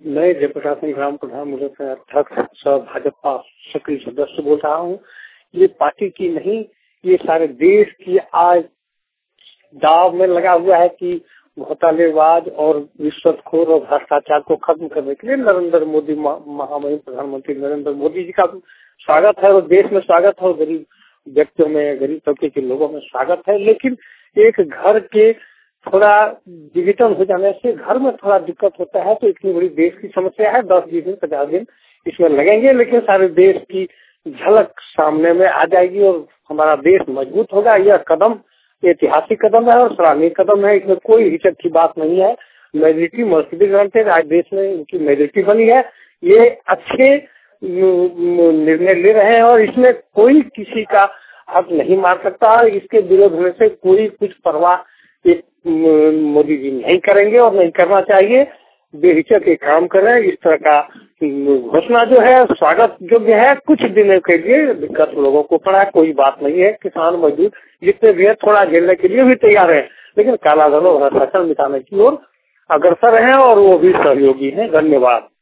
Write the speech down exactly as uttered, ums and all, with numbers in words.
मैं जयप्रकाश सिंह ग्राम प्रधान मुजफ्फर अध्यक्ष सह भाजपा सक्रिय सदस्य बोल रहा हूँ। ये पार्टी की नहीं, ये सारे देश की आज दाव में लगा हुआ है कि घोटालेबाज और रिश्वतखोर और भ्रष्टाचार को खत्म करने के लिए नरेंद्र मोदी महामहिम प्रधानमंत्री नरेंद्र मोदी जी का स्वागत है और देश में स्वागत है और गरीब व्यक्तियों में, गरीब तबके के लोगों में स्वागत है। लेकिन एक घर के थोड़ा डिजिटल हो जाने से घर में थोड़ा दिक्कत होता है। तो इतनी बड़ी देश की समस्या है, दस बीस दिन पचास दिन इसमें लगेंगे, लेकिन सारे देश की झलक सामने में आ जाएगी और हमारा देश मजबूत होगा। यह कदम ऐतिहासिक कदम है और सराहनीय कदम है, इसमें कोई हिचक की बात नहीं है। मेजोरिटी मर्सिडीज ग्रांटेड आज देश में इनकी मेजोरिटी बनी है। ये अच्छे निर्णय ले रहे हैं और इसमें कोई किसी का हक नहीं मार सकता। इसके विरोध होने से कोई कुछ परवाह मोदी जी नहीं करेंगे और नहीं करना चाहिए। बेहिचक एक काम करें। इस तरह का घोषणा जो है स्वागत योग्य है। कुछ दिनों के लिए दिक्कत लोगों को पड़ा, कोई बात नहीं है। किसान मजदूर जितने भी है थोड़ा झेलने के लिए भी तैयार है, लेकिन काला धन और भ्रष्टाचार मिटाने की ओर अग्रसर है और वो भी सहयोगी है। धन्यवाद।